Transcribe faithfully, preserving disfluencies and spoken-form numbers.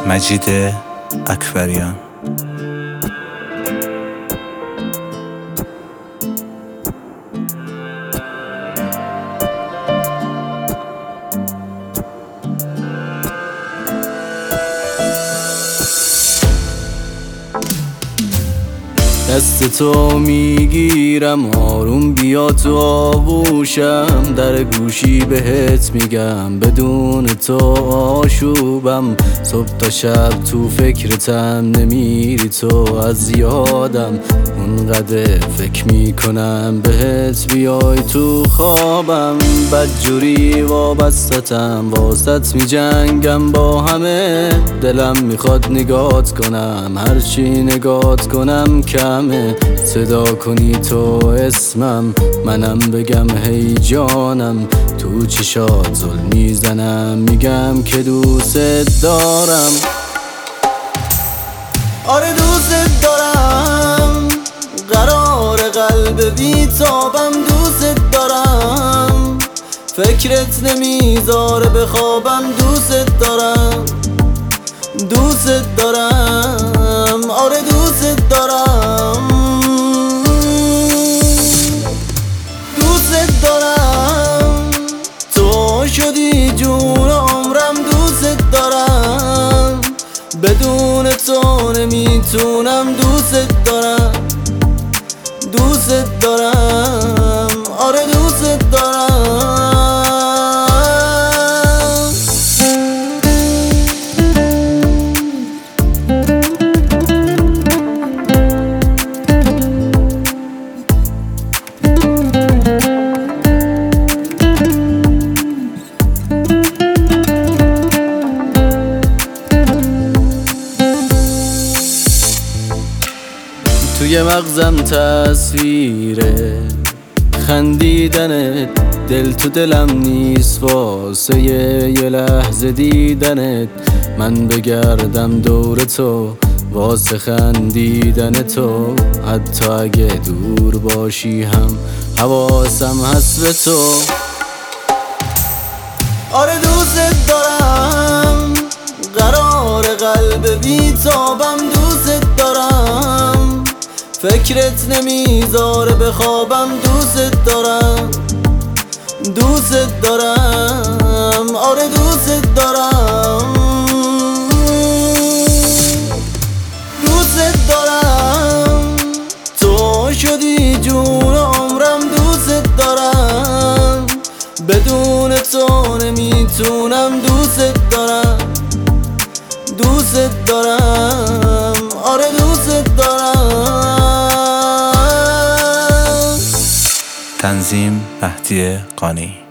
مجید اکبریان. دست تو میگیرم آروم بیا تو آغوشم، در گوشی بهت میگم بدون تو آشوبم. صبح تا شب تو فکرتم نمیری تو از یادم، اونقدر فکر میکنم بهت بیای تو خوابم. بدجوری وابستم واسط میجنگم با همه، دلم میخواد نگات کنم هرچی نگات کنم کمه. صدا کنی تو اسمم منم بگم هی جانم، تو چشات زل میزنم میگم که دوست دارم. آره دوست دارم، قرار قلب بیتابم دوست دارم، فکرت نمیذاره بخوابم دوست دارم. دوست دارم آره دوست دارم، دوست دارم تو شدی جون عمرم دوست دارم، بدون تو نمیتونم دوست دارم. دوست دارم آره دوست دارم. توی مغزم تصویره خندیدنت، دل تو دلم نیست واسه یه لحظه دیدنت. من بگردم دور تو واسه خندیدن تو، حتی اگه دور باشی هم حواسم هست به تو. آره دوست دارم، قرار قلب بیتابم دوست دارم، فکرت نمیذاره بخوابم دوست دارم. دوست دارم آره دوست دارم، دوست دارم تو شدی جون عمرم دوست دارم، بدون تو نمیتونم دوست دارم. دوست دارم آره دوست دارم. تنظیم مهدی قانی.